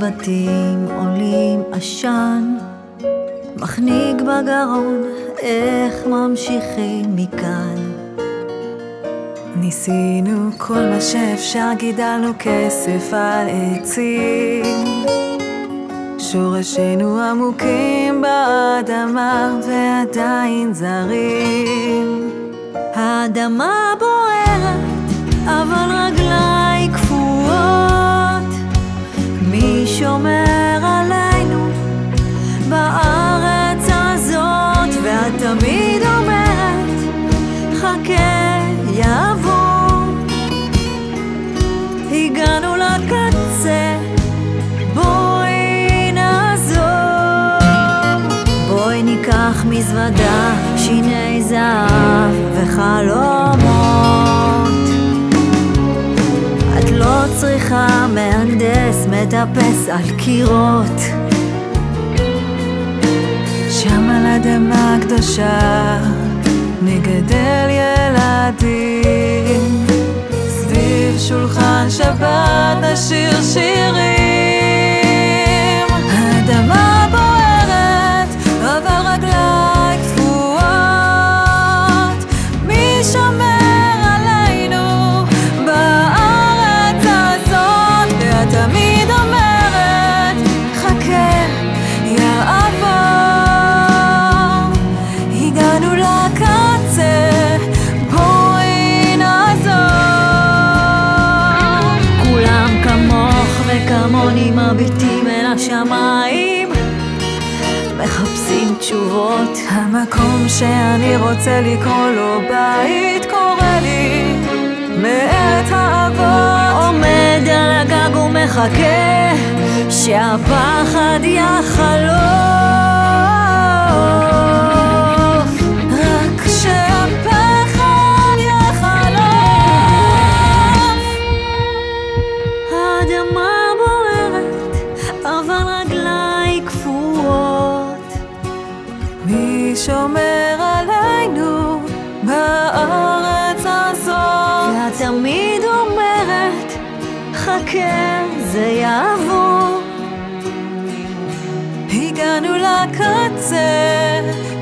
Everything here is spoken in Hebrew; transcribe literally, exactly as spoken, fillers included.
מבטים עולים עשן, מחניק בגרון, איך ממשיכים מכאן? ניסינו כל מה שאפשר, גידלנו כסף על עצים, שורשינו עמוקים באדמה ועדיין זרים. האדמה בוערת, אבל רגליי קפואות. מי שומר עלינו בארץ הזאת? ואת תמיד אומרת, חכה יעבור. הגענו לקצה, בואי נעזור. בואי ניקח מזוודה, שיני זהב וחלומות. את לא צריכה מהנדס מטפס על קירות. שם על אדמה קדושה נגדל ילדים, סביב שולחן שבת נשיר שירים. האדמה בוערת, אבל רגליי קפואות. מי שומר עלינו בארץ הזאת? ואת תמיד אומרת, חכה יעבור. הגענו לקצה, בואי נעזור. כולם כמוך וכמוני מביטים אל השמיים, מחפשים תשובות. המקום שאני רוצה לקרוא לו בית קורא לי מארץ האבות. עומד על הגג ומחכה שהפחד יחלוף. רק שהפחד יחלוף. האדמה בוערת, אבל רגליי קפואות. מי שומר עלינו בארץ הזאת? ואת תמיד אומרת, חכה זה יעבור. הגענו לקצה,